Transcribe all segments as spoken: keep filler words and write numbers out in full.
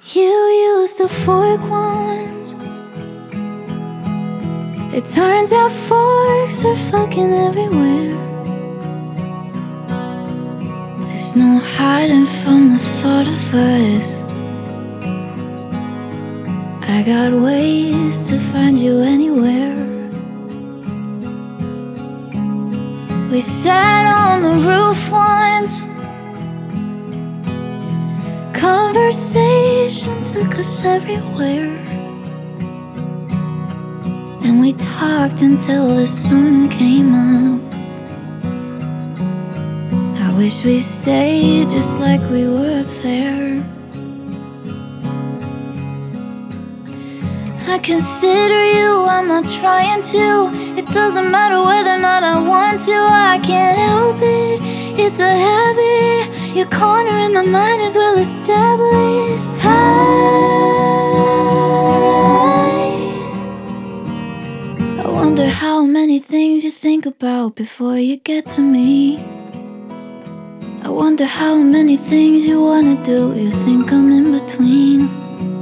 You use the fork once. It turns out forks are fucking everywhere. There's no hiding from the thought of us. I got ways to find you anywhere. We sat on the roof once. Conversation took us everywhere. And we talked until the sun came up. I wish we stayed just like we were up there. I consider you, I'm not trying to. It doesn't matter whether or not I want to. I can't help it, it's a habit. Your corner in my mind is well established. I, I wonder how many things you think about before you get to me. I wonder how many things you wanna do, you think I'm in between.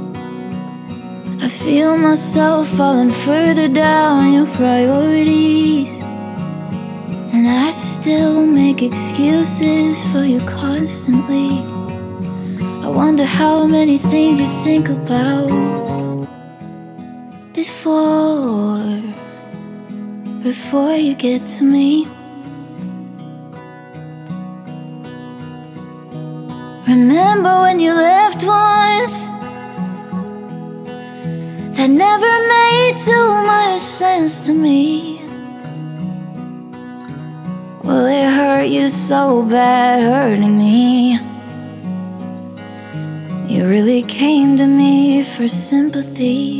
I feel myself falling further down your priorities, and I still make excuses for you constantly. I wonder how many things you think about before, before you get to me. Remember when you left once? That never made too much sense to me. Well, it hurt you so bad, hurting me. You really came to me for sympathy.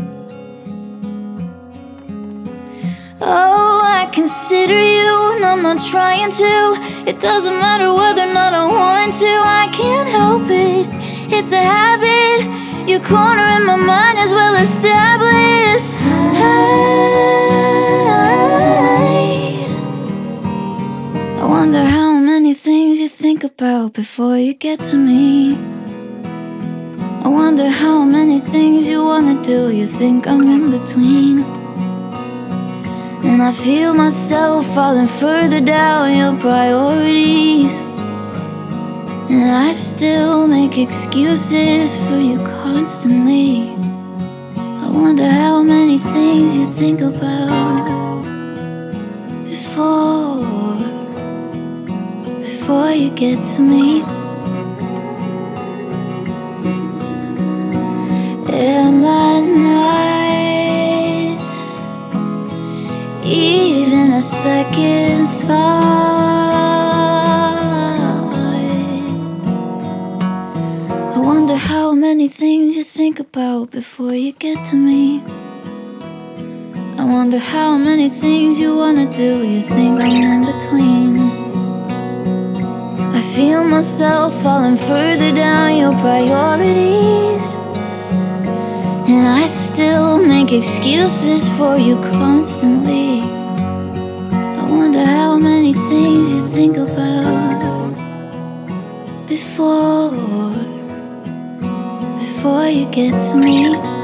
Oh, I consider you, and I'm not trying to. It doesn't matter whether or not I want to. I can't help it, it's a habit. Your corner in my mind is well established. I, I wonder how many things you think about before you get to me. I wonder how many things you wanna do, you think I'm in between. And I feel myself falling further down your priorities, and I still make excuses for you constantly. I wonder how many things you think about before, before you get to me. Am I not even a second thought? I wonder how many things you think about before you get to me. I wonder how many things you wanna do, you think I'm in between. I feel myself falling further down your priorities, and I still make excuses for you constantly. I wonder how many things you think about before, before you get to me.